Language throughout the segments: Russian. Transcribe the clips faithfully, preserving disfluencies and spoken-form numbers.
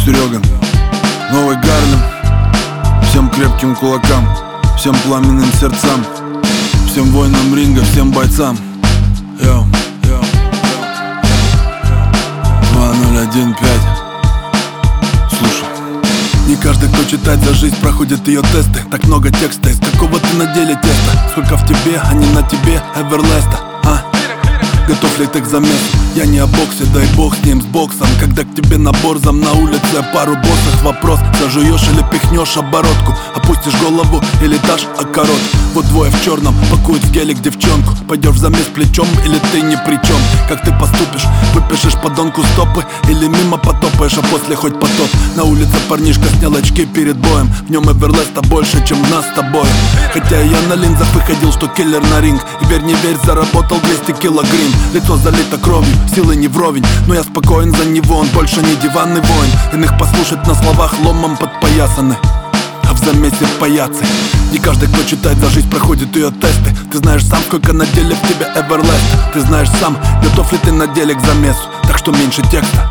Серегин, Новый Гарлем. Всем крепким кулакам, всем пламенным сердцам, всем воинам ринга, всем бойцам. Йоу, йоу, два ноль один пять. Слушай. Не каждый, кто читает за жизнь, проходит ее тесты. Так много текста, из какого ты на деле теста? Сколько в тебе, а не на тебе, Эверлеста, а? Готов ли ты к замесу? Я не о боксе, дай бог с ним, с боксом. Когда к тебе набор зам на улице, пару боссов. Вопрос, зажуешь или пихнешь оборотку? Опустишь голову или дашь окорот? Вот двое в черном пакуют в гелик девчонку. Пойдешь в замес плечом или ты ни при чем? Как ты поступишь? Выпишешь подонку стопы или мимо потопаешь, а после хоть потоп? На улице парнишка снял очки перед боем. В нем Эверлеста больше, чем в нас с тобой. Хотя я на линзах выходил, что киллер на ринг. И верь не верь, заработал двести килограмм. Лицо залито кровью, силы не вровень, но я спокоен за него, он больше не диванный воин. Иных послушать на словах ломом подпоясаны, а в замесе паяцы. Не каждый, кто читает за жизнь, проходит ее тесты. Ты знаешь сам, сколько на деле в тебе Эверлеста. Ты знаешь сам, готов ли ты на деле к замесу. Так что меньше текста.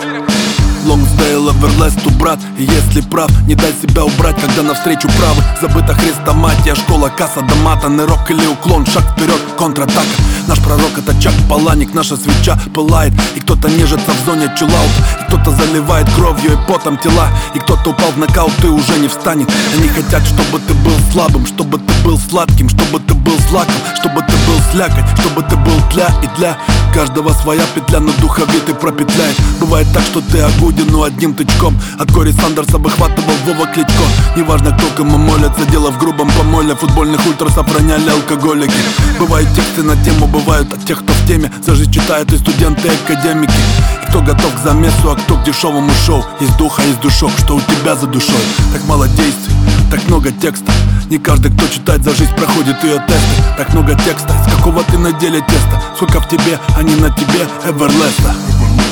Лонгсдейл, Эверлесту, брат. И если прав, не дай себя убрать, когда навстречу правы. Забыта хрестоматия, школа, касса до мата. Нырок или уклон, шаг вперед, контратака. Наш пророк это Чак Паланик, наша свеча пылает. И кто-то нежится в зоне чиллаут, и кто-то заливает кровью и потом тела. И кто-то упал в нокаут и уже не встанет. Они хотят, чтобы ты был слабым, чтобы ты был сладким, чтобы ты был злаком, чтобы ты был слякоть, чтобы ты был для и для каждого своя петля, но духовитый пропетляет. Бывает так, что ты огуден, но одним тычком. От Кори Сандерса выхватывал Вова Кличко. Неважно, кто кому молится, дело в грубом помоле. Футбольных ультрасов роняли алкоголики. Бывают тексты на тему, бывают от тех, кто в теме. За жизнь читают и студенты, и академики. И кто готов к замесу, а кто к дешевому шоу. Есть духа, есть душок, что у тебя за душой. Так мало действий, так много текста. Не каждый, кто читает за жизнь, проходит ее тесты. Так много текста, из какого ты на деле теста. Сколько в тебе, а не на тебе Эверлеста.